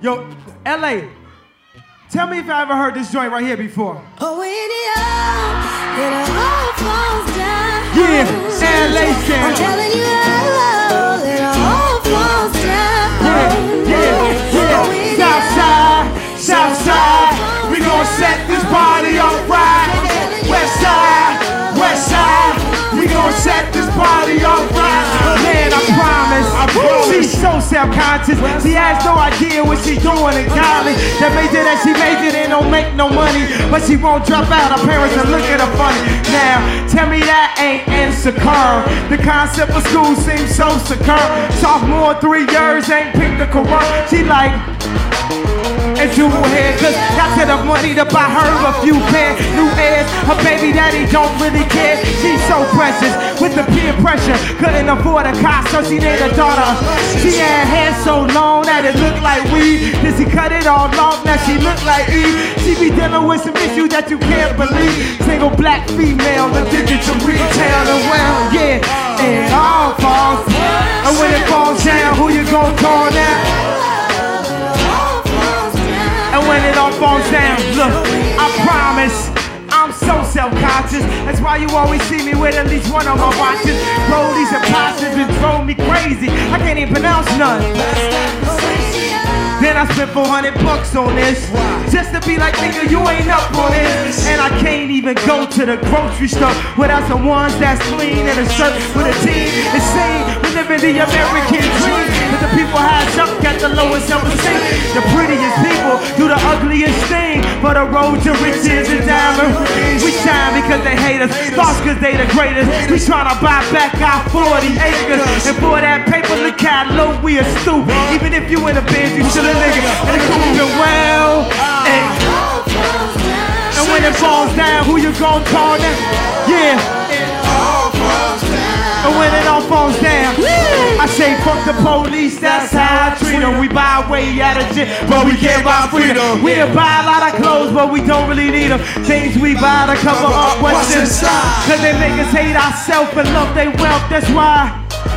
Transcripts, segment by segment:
Yo, LA, tell me if I ever heard this joint right here before. Oh, it all falls down. Yeah, LA Sound. I'm telling you how it all falls down. Yeah. Southside, we gon' set this party on right. Westside, we gon' set this party on right. Man, I promise. She's so self-conscious. She has no idea what she's doing in college. That major that she majored in don't make no money, but she won't drop out. Her parents are looking at her funny. Now, tell me that ain't insecure. The concept of school seems so secure. Sophomore 3 years ain't picked the career. She like, and do head, cause that's enough money to buy her a few pair new airs. Her baby daddy don't really care. She's so precious with the peer pressure. Couldn't afford a car, so she named her daughter. She had hair so long that it looked like weed. Then she cut it all off, now she look like Eve. She be dealing with some issues that you can't believe. Single black female, addicted to retail and well, yeah. It all falls down. And when it falls down, who you gon' call now? And when it all falls down, look, I promise, I'm so self-conscious. That's why you always see me with at least one of my watches. Rollies and postures and drove me crazy. I can't even pronounce none. Then I spent $400 on this, just to be like, nigga, you ain't up on this. And I can't even go to the grocery store without some ones that's clean and a shirt with a team. Insane, we live in the American dream. But the people high up got the lowest self-esteem. The prettiest people do the ugliest thing. For the road to riches and diamond. We shine because they hate us, lost because they the greatest. We tryna buy back our 40 acres. And for that paper, look how low we are stoop. Even if you in a Benz, you still a nigga. And it's moving well. And when it falls down, who you gon' call now? Yeah. And when it all falls down, I say fuck the police, that's how I treat them. We buy way out of shit, but we can't buy freedom. We'll buy a lot of clothes, but we don't really need them. Things we buy to cover up what's inside. Cause they make us hate ourselves and love their wealth, that's why.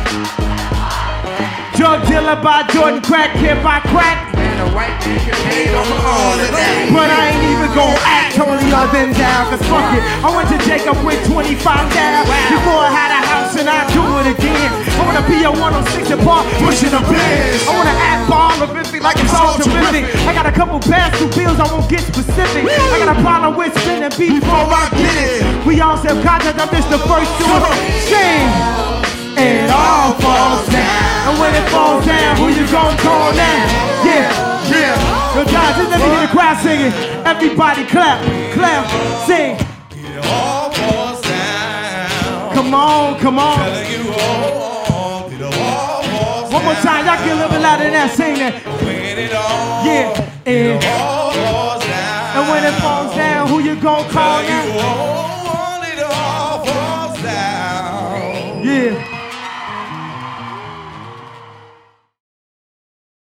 Drug dealer by Jordan, crack kid by crack. And the white man get paid over all of that. But I ain't even gon' act totally up and down, cause fuck it. I went to Jacob with 25 down. Before I had a house and I do it again. I wanna be a 106 apart, pushing a Benz. I wanna act ball of 50 like it's all terrific. I got a couple past due bills, I won't get specific. I got a problem with spinning beef before I get it. We all self-conscious, I'm just the first to sing. And it all falls down. And when it falls down, who you gon' call now? Yeah. Yo, guys, just let me hear the crowd singing. Everybody clap, sing. It all falls down. Come on. Telling you all, it all falls One more time, y'all get a little bit louder than that, sing that. When it all, Yeah. it all falls down. And when it falls down, who you gon' call now?